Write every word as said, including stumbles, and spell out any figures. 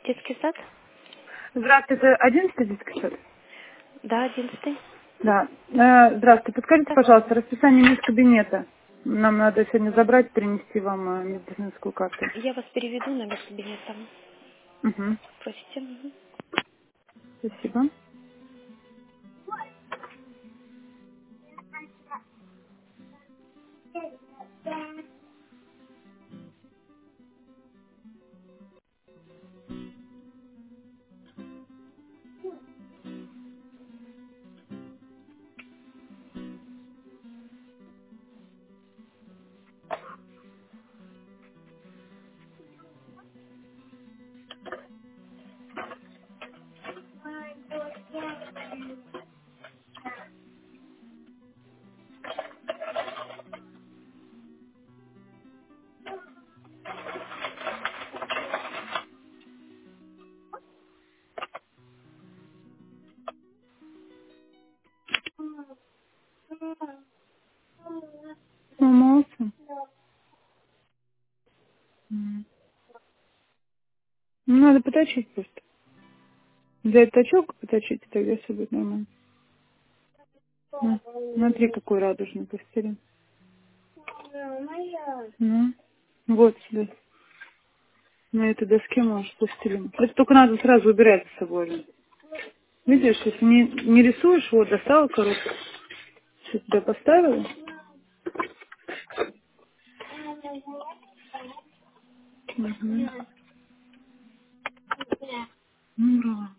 Детский сад? Здравствуйте, это одиннадцатый детский сад? Да, одиннадцатый. Да. Э, Здравствуйте, подскажите, Так, пожалуйста, расписание медкабинета. Нам надо сегодня забрать, принести вам э, медицинскую карту. я вас переведу на медкабинет там. Угу. Просите. Мгм. Спасибо. Сломался. М. Ну, надо поточить просто. Взять точок, поточить, и тогда все будет нормально. На, Смотри, какой радужный пластилин. Ну, вот сюда. На этой доске можешь пластилин. Это только надо сразу убирать с собой. же. Видишь, если не, не рисуешь, вот, достала коробку. Все туда поставила. Угу. Ну, браво.